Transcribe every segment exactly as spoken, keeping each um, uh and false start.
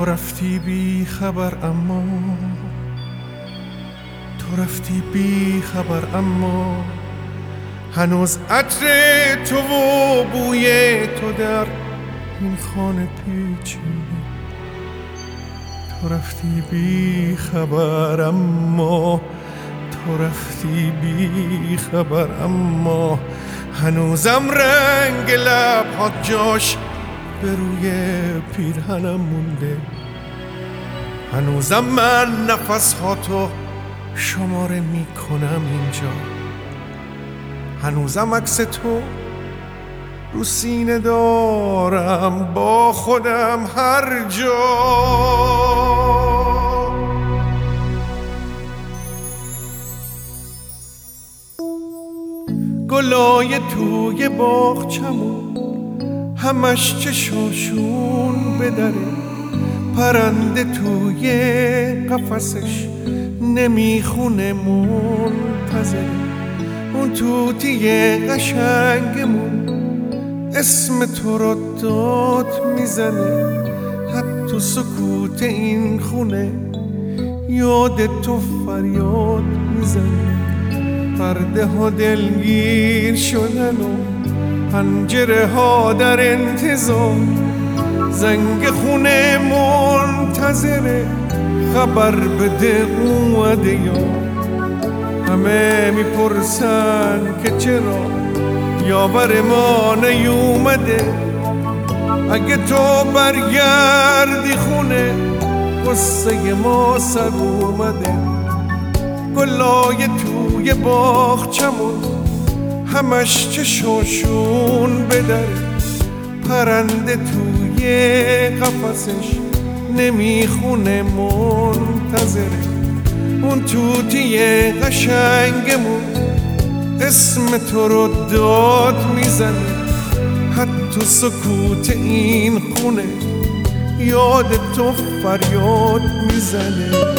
تو رفتی بی خبر اما تو رفتی بی خبر اما هنوز عطر تو و بوی تو در این خانه پیچیده. تو رفتی بی خبر اما تو رفتی بی خبر اما هنوزم رنگ لب‌هات جاش به روی پیرهنم مونده. هنوزم من نفس‌هاتو شماره میکنم اینجا. هنوزم عکس تو رو سینه دارم با خودم هر جا. گلای توی باغچمون همش چشاشون بدره. پرنده توی قفسش نمیخونه منتظره. اون توتی قشنگمون اسم تو رو داد میزنه. حتی سکوت این خونه یاد تو فریاد میزنه. پرده ها دلگیر شدن و پنجره ها در انتظار. زنگ خونه منتظره خبر بده اومده یا. همه میپرسن که چرا یاور ما نیومده. اگه تو برگردی خونه قصه ما سر اومده. گلای توی باغچمون همش چشاشون بدره. پرنده توی قفسش نمیخونه منتظره. اون توتی قشنگمون اسم تو رو داد میزنه. حتی سکوت این خونه یاد تو فریاد میزنه.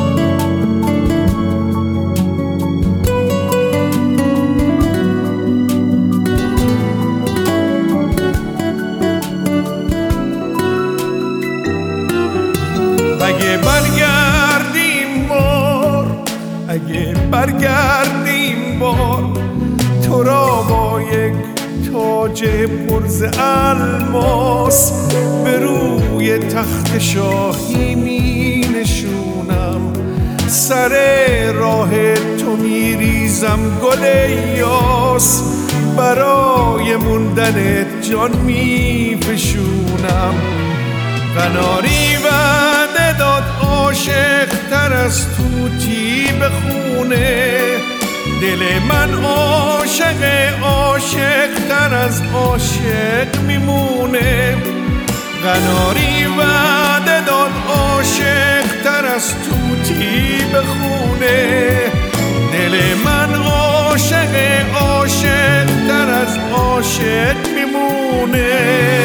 اگه برگردیم بار اگه برگردیم بار تو را با یک تاج پرز الماس به روی تخت شاهی می نشونم. سر راه تو می ریزم گل یاس. برای موندنت جان می فشونم. قناری وعده داد عاشق تر از توتی بخونه. دل من عاشق عاشق تر از عاشق میمونه. قناری وعده داد عاشق تر از توتی بخونه. دل من عاشق عاشق تر از عاشق میمونه.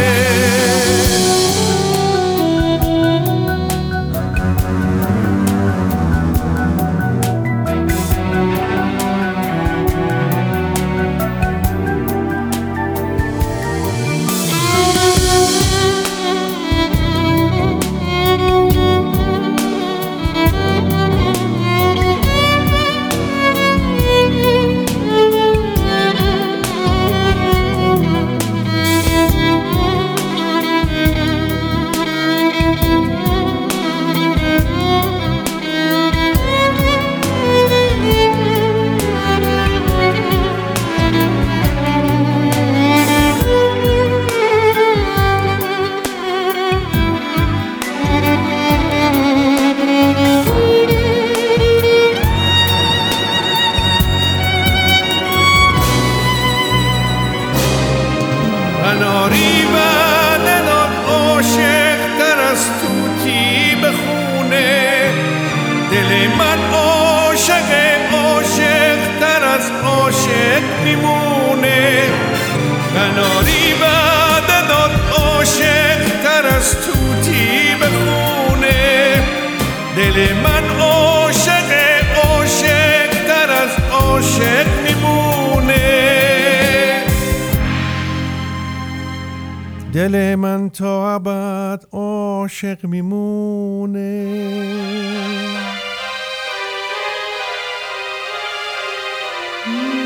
قناری وعده داد عاشق تر از توتی بخونه. دل من عاشق عاشق تر از عاشق میمونه. قناری وعده داد عاشق تر از توتی بخونه. دل من عاشق عاشق تر از عاشق میمونه. دل من تا ابد عاشق میمونه.